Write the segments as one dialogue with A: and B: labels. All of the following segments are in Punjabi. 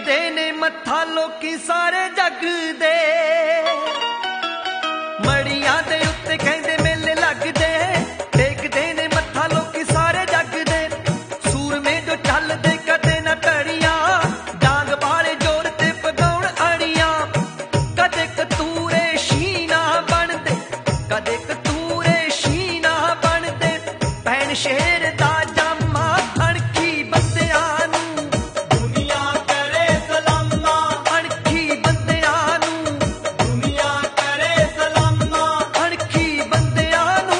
A: ਟੇਕਦੇ ਨੇ ਮੱਥਾ ਲੋਕੀ ਸਾਰੇ ਜੱਗ ਦੇ। ਮੜੀਆਂ ਦੇ ਉੱਤੇ ਕਹਿੰਦੇ ਮੇਲੇ ਲੱਗਦੇ, ਟੇਕਦੇ ਨੇ ਮੱਥਾ ਲੋਕੀ ਸਾਰੇ ਜੱਗ ਦੇ। ਸੂਰਮੇ ਜੋ ਚੱਲਦੇ ਕਦੇ ਨਾ ਟੜੀਆਂ, ਡਾਂਗ ਵਾਲੇ ਜ਼ੋਰ ਤੇ ਪਗਾਉਣ ਅੜੀਆਂ। ਕਦੇ ਕਤੂਰੇ ਸ਼ੀਨਾ ਬਣਦੇ, ਕਦੇ ਕਤੂਰੇ ਸ਼ੀਨਾ ਬਣਦੇ। ਭੈਣ ਸ਼ੇਰ ਦਾ ਜਾਮਾ ਅਣਖੀ ਬੰਦਿਆਂ ਨੂੰ ਦੁਨੀਆ ਕਰੇ ਸਲਾਮਾਂ। ਅਣਖੀ ਬੰਦਿਆਂ ਨੂੰ ਦੁਨੀਆ ਕਰੇ ਸਲਾਮਾਂ। ਅਣਖੀ ਬੰਦਿਆਂ ਨੂੰ।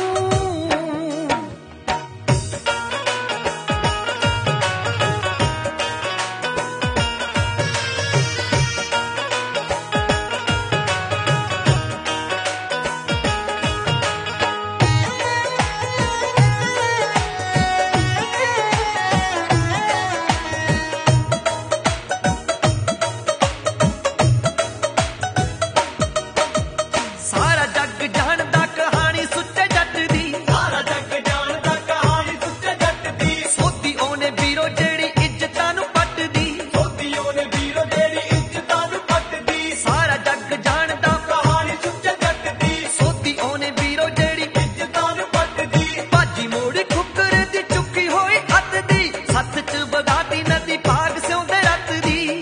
A: ਸਾਰਾ ਜੱਗ ਜਾਣਦਾ ਕਹਾਣੀ ਸੁੱਚੇ ਜੱਟ ਦੀ। ਸਾਰਾ ਜੱਗ ਜਾਣਦਾ ਕਹਾਣੀ ਸੁੱਚੇ ਜੱਟ ਦੀ। ਸੋਧੀ ਉਹਨੇ ਵੀਰੋ ਜਿਹੜੀ ਇੱਜ਼ਤਾਂ ਨੂੰ ਪੱਟਦੀ। ਸੋਧੀ ਉਹਨੇ ਵੀਰੋ ਜਿਹੜੀ ਇੱਜ਼ਤਾਂ ਨੂੰ ਪੱਟਦੀ। ਸਾਰਾ ਜੱਗ ਜਾਣਦਾ ਕਹਾਣੀ ਸੁੱਚੇ ਜੱਟ ਦੀ। ਸੋਧੀ ਉਹਨੇ ਵੀਰੋ ਜਿਹੜੀ ਇੱਜ਼ਤਾਂ ਨੂੰ ਪੱਟਦੀ। ਭਾਜੀ ਮੋੜੀ ਖੁੱਕਰ ਦੀ ਚੁੱਕੀ ਹੋਈ ਅੱਤ ਦੀ। ਸੱਤ ਚ ਵਗਾਤੀ ਨਦੀ ਭਾਗ ਸਿਉਂਦੇ ਰੱਤ ਦੀ।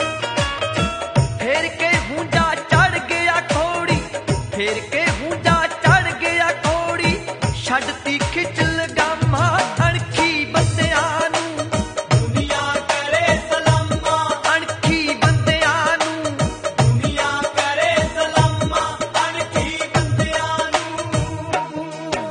A: ਫੇਰ ਕੇ ਹੁੰਜਾ ਚੜ ਗਿਆ ਘੋੜੀ, ਫੇਰ ਕੇ ਹੁੰਜਾ ਚੜ ਗਿਆ ਘੋੜੀ। ਛੱਡਤੀ ਖਿੱਚ ਲਗਾਮਾਂ ਅਣਖੀ ਬੰਦਿਆਂ ਨੂੰ ਦੁਨੀਆ ਕਰੇ ਸਲਾਮਾਂ। ਅਣਖੀ ਬੰਦਿਆਂ ਨੂੰ ਦੁਨੀਆ ਕਰੇ ਸਲਾਮਾਂ। ਅਣਖੀ ਬੰਦਿਆਂ ਨੂੰ।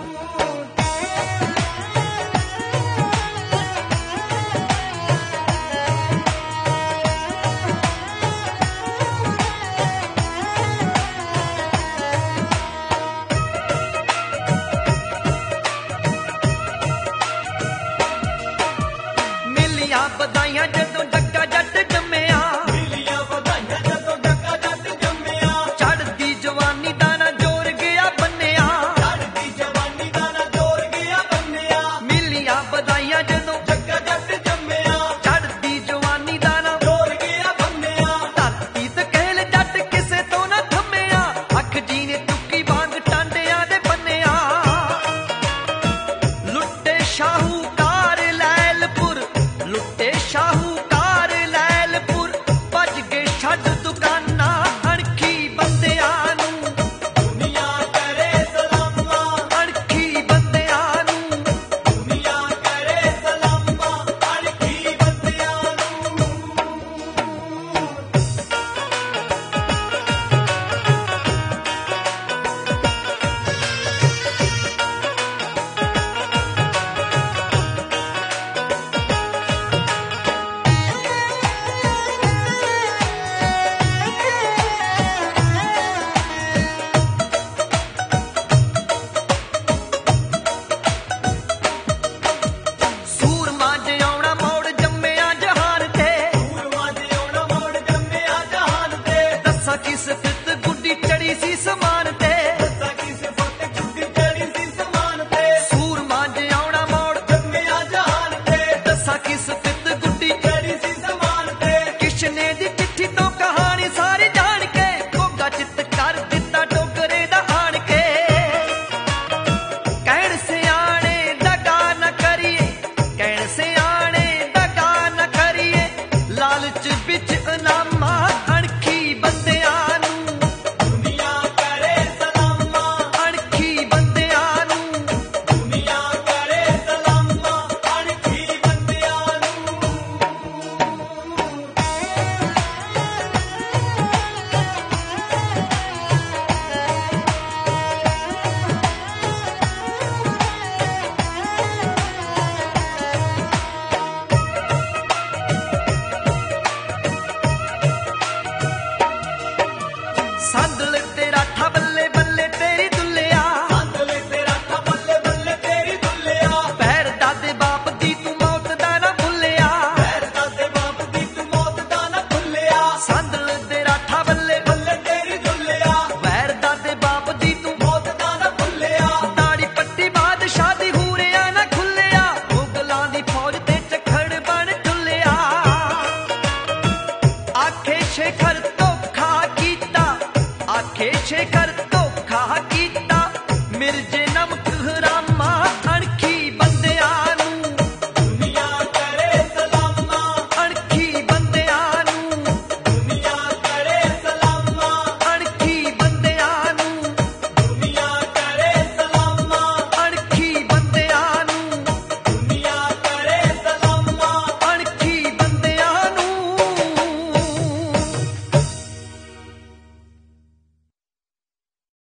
A: ਮਿਲੀਆਂ ਵਧਾਈਆਂ ਜਦੋਂ ਜੱਗਾ ਜੱਟ ਜੰਮਿਆ। ਮਿਲੀਆਂ ਵਧਾਈਆਂ ਜਦੋਂ ਜੱਗਾ ਜੱਟ ਜੰਮਿਆ। ਚੜ੍ਹਦੀ ਜਵਾਨੀ ਦਾ ਨਾ ਜੋਰ ਗਿਆ ਬੰਨਿਆ। ਚੜ੍ਹਦੀ ਜਵਾਨੀ ਦਾ ਨਾ ਜੋਰ ਗਿਆ ਬੰਨਿਆ। ਮਿਲੀਆਂ ਵਧਾਈਆਂ ਜਦੋਂ ਜੱਗਾ ਜੱਟ ਜੰਮਿਆ। ਚੜ੍ਹਦੀ ਜਵਾਨੀ ਦਾ ਨਾ ਜੋਰ ਗਿਆ ਬੰਨਿਆ। ਧਰਤੀ ਤੇ ਕਹਿਲ ਜੱਟ ਕਿਸੇ ਤੋਂ ਨਾ ਥੰਮਿਆ। ਅੱਖ ਜੀ ਨੇ ਚੁੱਕੀ ਵਾਂਗ ਟਾਂਡਿਆਂ ਦੇ ਬੰਨਿਆ। ਲੁੱਟੇ ਸ਼ਾਹੂਕਾਰ ਲੈਲਪੁਰ, ਲੁੱਟੇ ਸ਼ਾਹੂਕਾਰ ਲੈਲਪੁਰ। ਭੱਜ ਕੇ ਛੱਡ ਦੁਕਾਨਾਂ ਅਣਖੀ ਬੰਦਿਆਂ ਨੂੰ ਦੁਨੀਆ ਕਰੇ ਸਲਾਮਾਂ। ਅਣਖੀ ਬੰਦਿਆਂ ਨੂੰ ਦੁਨੀਆ ਕਰੇ ਸਲਾਮਾਂ। ਅਣਖੀ ਬੰਦਿਆਂ ਨੂੰ। ਸੂਰਮਾ ਜਿਉਣਾ ਮੋੜ ਜੰਮਿਆ ਜਹਾਨ ਤੇ। ਸੂਰਮਾ ਜਿਉਣਾ ਮੋੜ ਜੰਮਿਆ ਜਹਾਨ ਤੇ। ਦੱਸਾਂ ਕਿਸ ਫਿੱਤ ਗੁੱਡੀ ਚੜੀ ਸੀ ਸਮਾਨ ਤੇ। ਦੱਸਾਂ ਕਿਸ ਫਿੱਤ ਗੁੱਡੀ ਚੜੀ ਸੀ ਸਮਾਨ ਤੇ। ਸੂਰਮਾ ਜਿਉਣਾ ਮੋੜ ਜੰਮਿਆ ਜਹਾਨ ਤੇ। ਦੱਸਾਂ ਕਿਸ ਫਿੱਤ ਗੁੱਡੀ ਚੜੀ ਸੀ ਸਮਾਨ ਤੇ। ਕਿਸ਼ਨੇ ਦੀ ਚਿੱਠੀ ਤੋਂ ਕਹਾਣੀ ਸਾਰੀ ਜਾਣ ਕੇ। ਘੋਗਾ ਚਿੱਤ ਕਰ ਦਿੱਤਾ ਡੋਗਰੇ ਦਾ ਆਣ ਕੇ। ਕਹਿਣ ਸਿਆਣੇ ਦਗਾ ਨਾ ਕਰੀਏ, ਕਹਿਣ ਸਿਆਣੇ ਦਗਾ ਨਾ ਕਰੀਏ। ਲਾਲਚ ਵਿੱਚ ਇਨਾਮਾਂ ਅਣਖੀ ਬੰਦਿਆਂ ਨੂੰ ਦੁਨੀਆ ਕਰੇ ਸਲਾਮਾਂ। ਅਣਖੀ ਬੰਦਿਆਂ ਨੂੰ ਦੁਨੀਆ ਕਰੇ ਸਲਾਮਾਂ। ਅਣਖੀ ਬੰਦਿਆਂ ਨੂੰ। ਪਿੱਛੇ